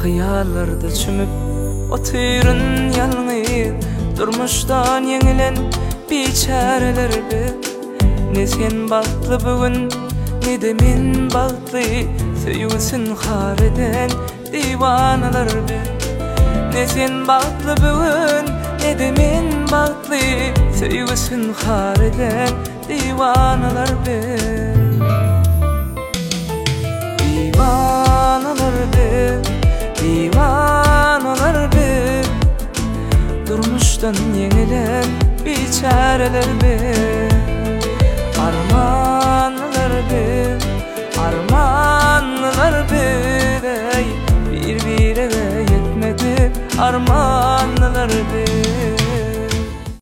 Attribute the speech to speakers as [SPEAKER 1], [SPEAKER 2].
[SPEAKER 1] Hıyallarda çümüp oturun yalnız, durmuştan yenilen biçareler be. Ne sen bahtlı bugün, ne de men bahtlı, söýgüsün har eden divanalar be. Ne sen bahtlı bugün, ne de men bahtlı, söýgüsün har eden divanalar be. Divanalar be, divanalar be, durmuştan yenilen biçareler be. Armanlar be, armanlar be, bir bire yetmedi armanlar be.